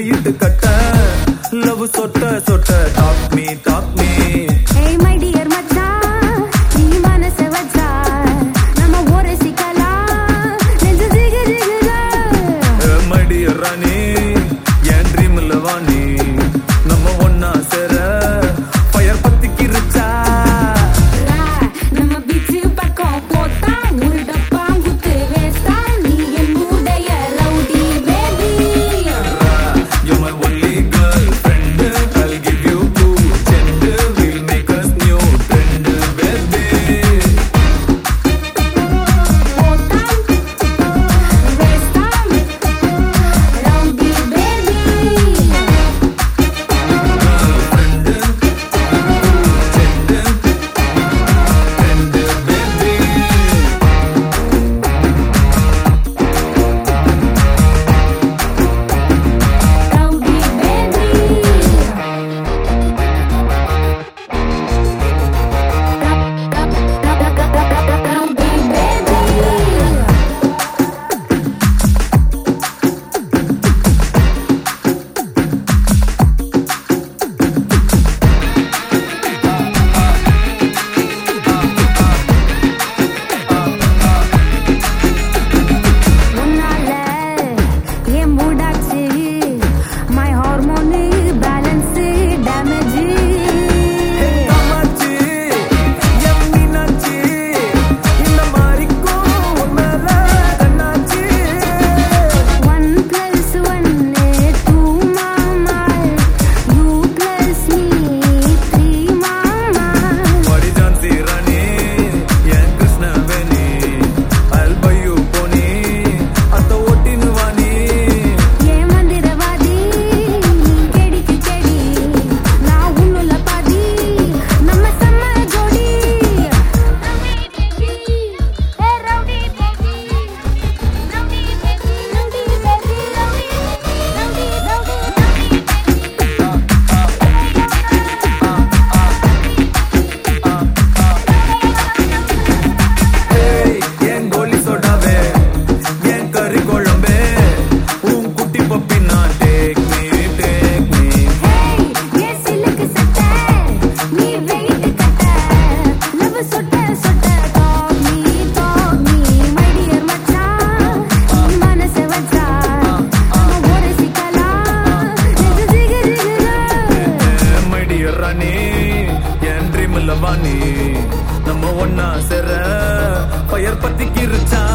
இட்டு கட்ட லவ் சொட்ட சொட்ட talk me Hey my dear மச்சான் நீ மனச வச்சா நம்ம ஒரு சிக்கலாம் நெஞ்சு ஜிகு ஜிகுதா my dear ராணி என் ட்ரீம்ல வாணி நம்ம ஒன்னா சேர ஃபயர் பத்திக்கிருச்சா நம்ம பீச் பக்கம் போட்டா முருடப்பா குத்து வேஸ்டா நீ என் மூடைய rowdy baby You're my only girlfriend I'll give you two gend we'll make us new trend baby போட்டா வேஸ்டா ரவுடி பேபி ரவுடி பேபி உன்னால ஏன் மூடாச்சு my hormone balance damage Kamakshi என் மீனாட்சி இந்த மாதிரிக்கும் உன் மேல கண்ணாச்சி 1 plus 1 2 mama you plus me 3 mama மடி ஜான்சி ராணி என் Krishnaveni I'll buy you pony அத்த ஓட்டின்னு வாணி ஏ மந்திரவாதி கெடிக்கு செடி நான் உன்னுள்ள பாதி நம்ம செம்ம ஜோடி ரவுடி பேபி ரவுடி பேபி ஏய் என் கோலி சோடாவே என் கறி குழம்பே உன் குட்டி பப்பி நான் take me Hey, ye silk satta, nee weight katta, love sotta sotta, talk me, my dear macha, nee manase vacha, amma oru sikala, nெஞ்சு ஜிகு ஜிகுதா my dear ராணி என் ட்ரீம்ல வாணி நம்ம ஒன்னா சேர ஃபயர் பத்திக்கிருச்சா